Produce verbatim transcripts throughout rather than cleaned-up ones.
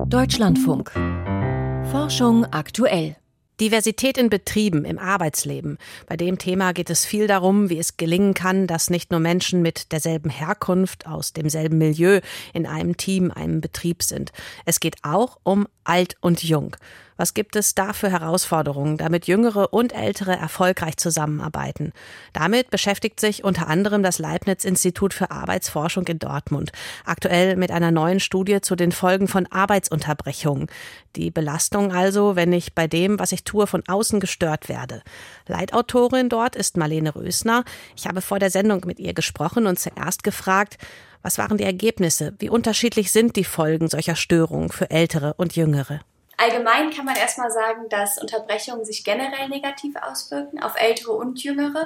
Deutschlandfunk. Forschung aktuell. Diversität in Betrieben, im Arbeitsleben. Bei dem Thema geht es viel darum, wie es gelingen kann, dass nicht nur Menschen mit derselben Herkunft, aus demselben Milieu in einem Team, einem Betrieb sind. Es geht auch um Alt und Jung. Was gibt es da für Herausforderungen, damit Jüngere und Ältere erfolgreich zusammenarbeiten? Damit beschäftigt sich unter anderem das Leibniz-Institut für Arbeitsforschung in Dortmund. Aktuell mit einer neuen Studie zu den Folgen von Arbeitsunterbrechungen. Die Belastung also, wenn ich bei dem, was ich tue, von außen gestört werde. Leitautorin dort ist Marlene Rösner. Ich habe vor der Sendung mit ihr gesprochen und zuerst gefragt, was waren die Ergebnisse? Wie unterschiedlich sind die Folgen solcher Störungen für Ältere und Jüngere? Allgemein kann man erstmal sagen, dass Unterbrechungen sich generell negativ auswirken auf Ältere und Jüngere,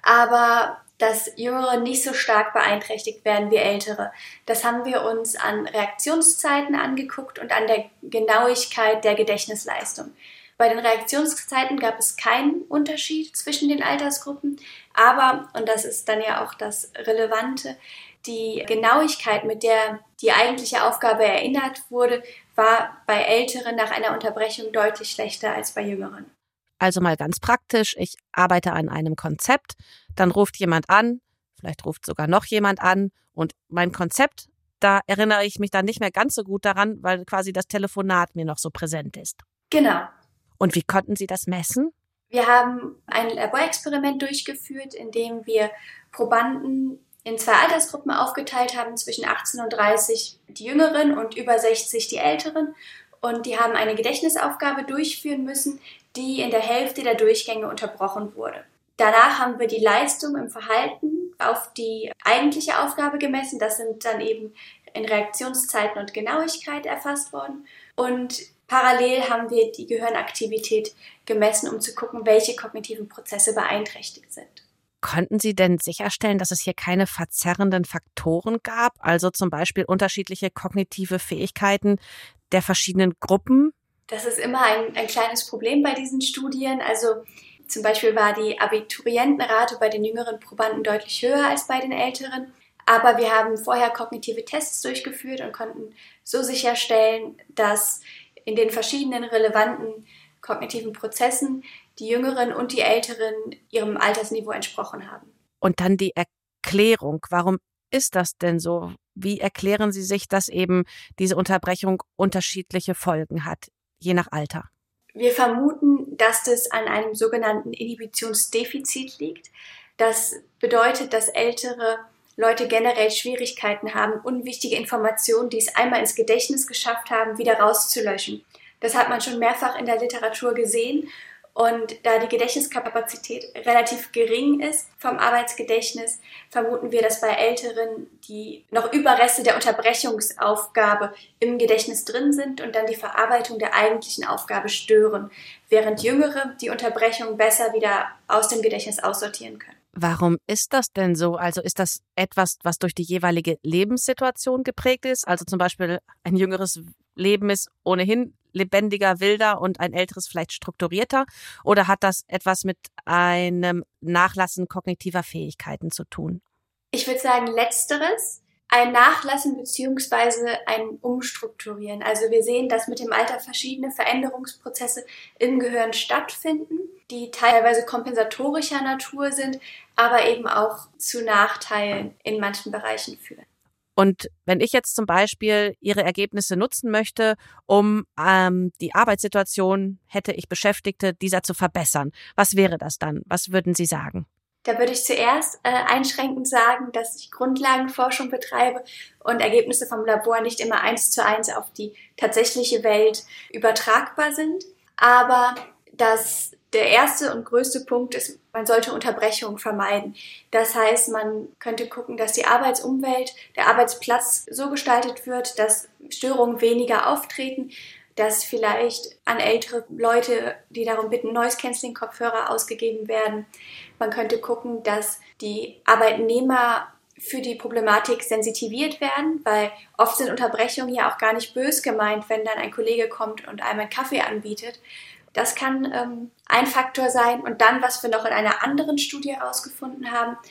aber dass Jüngere nicht so stark beeinträchtigt werden wie Ältere. Das haben wir uns an Reaktionszeiten angeguckt und an der Genauigkeit der Gedächtnisleistung. Bei den Reaktionszeiten gab es keinen Unterschied zwischen den Altersgruppen, aber, und das ist dann ja auch das Relevante, die Genauigkeit, mit der die eigentliche Aufgabe erinnert wurde, war bei Älteren nach einer Unterbrechung deutlich schlechter als bei Jüngeren. Also mal ganz praktisch, ich arbeite an einem Konzept, dann ruft jemand an, vielleicht ruft sogar noch jemand an und mein Konzept, da erinnere ich mich dann nicht mehr ganz so gut daran, weil quasi das Telefonat mir noch so präsent ist. Genau. Und wie konnten Sie das messen? Wir haben ein Laborexperiment durchgeführt, in dem wir Probanden in zwei Altersgruppen aufgeteilt haben, zwischen achtzehn und dreißig die Jüngeren und über sechzig die Älteren. Und die haben eine Gedächtnisaufgabe durchführen müssen, die in der Hälfte der Durchgänge unterbrochen wurde. Danach haben wir die Leistung im Verhalten auf die eigentliche Aufgabe gemessen. Das sind dann eben in Reaktionszeiten und Genauigkeit erfasst worden. Und parallel haben wir die Gehirnaktivität gemessen, um zu gucken, welche kognitiven Prozesse beeinträchtigt sind. Konnten Sie denn sicherstellen, dass es hier keine verzerrenden Faktoren gab, also zum Beispiel unterschiedliche kognitive Fähigkeiten der verschiedenen Gruppen? Das ist immer ein, ein kleines Problem bei diesen Studien. Also zum Beispiel war die Abiturientenrate bei den jüngeren Probanden deutlich höher als bei den älteren. Aber wir haben vorher kognitive Tests durchgeführt und konnten so sicherstellen, dass in den verschiedenen relevanten kognitiven Prozessen die Jüngeren und die Älteren ihrem Altersniveau entsprochen haben. Und dann die Erklärung. Warum ist das denn so? Wie erklären Sie sich, dass eben diese Unterbrechung unterschiedliche Folgen hat, je nach Alter? Wir vermuten, dass das an einem sogenannten Inhibitionsdefizit liegt. Das bedeutet, dass ältere Leute generell Schwierigkeiten haben, unwichtige Informationen, die es einmal ins Gedächtnis geschafft haben, wieder rauszulöschen. Das hat man schon mehrfach in der Literatur gesehen. Und da die Gedächtniskapazität relativ gering ist vom Arbeitsgedächtnis, vermuten wir, dass bei Älteren die noch Überreste der Unterbrechungsaufgabe im Gedächtnis drin sind und dann die Verarbeitung der eigentlichen Aufgabe stören, während Jüngere die Unterbrechung besser wieder aus dem Gedächtnis aussortieren können. Warum ist das denn so? Also ist das etwas, was durch die jeweilige Lebenssituation geprägt ist? Also zum Beispiel ein jüngeres Leben ist ohnehin lebendiger, wilder und ein älteres vielleicht strukturierter? Oder hat das etwas mit einem Nachlassen kognitiver Fähigkeiten zu tun? Ich würde sagen, letzteres. Ein Nachlassen beziehungsweise ein Umstrukturieren. Also wir sehen, dass mit dem Alter verschiedene Veränderungsprozesse im Gehirn stattfinden, die teilweise kompensatorischer Natur sind, aber eben auch zu Nachteilen in manchen Bereichen führen. Und wenn ich jetzt zum Beispiel Ihre Ergebnisse nutzen möchte, um ähm, die Arbeitssituation, hätte ich Beschäftigte, dieser zu verbessern, was wäre das dann? Was würden Sie sagen? Da würde ich zuerst äh, einschränkend sagen, dass ich Grundlagenforschung betreibe und Ergebnisse vom Labor nicht immer eins zu eins auf die tatsächliche Welt übertragbar sind. Aber dass der erste und größte Punkt ist, man sollte Unterbrechungen vermeiden. Das heißt, man könnte gucken, dass die Arbeitsumwelt, der Arbeitsplatz so gestaltet wird, dass Störungen weniger auftreten, dass vielleicht an ältere Leute, die darum bitten, Noise-Cancelling-Kopfhörer ausgegeben werden. Man könnte gucken, dass die Arbeitnehmer für die Problematik sensitiviert werden, weil oft sind Unterbrechungen ja auch gar nicht bös gemeint, wenn dann ein Kollege kommt und einem einen Kaffee anbietet. Das kann ähm, ein Faktor sein. Und dann, was wir noch in einer anderen Studie herausgefunden haben,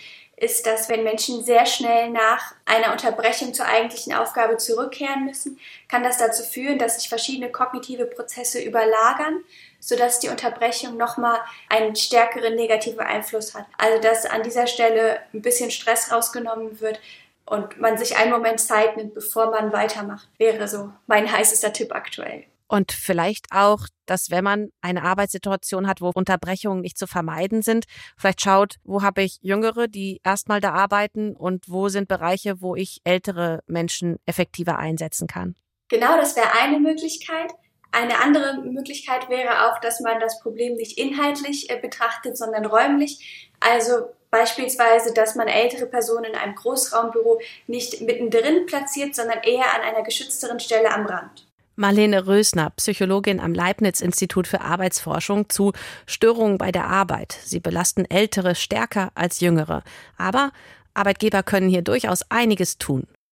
ist, dass wenn Menschen sehr schnell nach einer Unterbrechung zur eigentlichen Aufgabe zurückkehren müssen, kann das dazu führen, dass sich verschiedene kognitive Prozesse überlagern, sodass die Unterbrechung nochmal einen stärkeren negativen Einfluss hat. Also dass an dieser Stelle ein bisschen Stress rausgenommen wird und man sich einen Moment Zeit nimmt, bevor man weitermacht, wäre so mein heißester Tipp aktuell. Und vielleicht auch, dass wenn man eine Arbeitssituation hat, wo Unterbrechungen nicht zu vermeiden sind, vielleicht schaut, wo habe ich Jüngere, die erstmal da arbeiten und wo sind Bereiche, wo ich ältere Menschen effektiver einsetzen kann. Genau, das wäre eine Möglichkeit. Eine andere Möglichkeit wäre auch, dass man das Problem nicht inhaltlich äh, betrachtet, sondern räumlich. Also beispielsweise, dass man ältere Personen in einem Großraumbüro nicht mittendrin platziert, sondern eher an einer geschützteren Stelle am Rand. Marlene Rösner, Psychologin am Leibniz-Institut für Arbeitsforschung zu Störungen bei der Arbeit. Sie belasten Ältere stärker als Jüngere. Aber Arbeitgeber können hier durchaus einiges tun.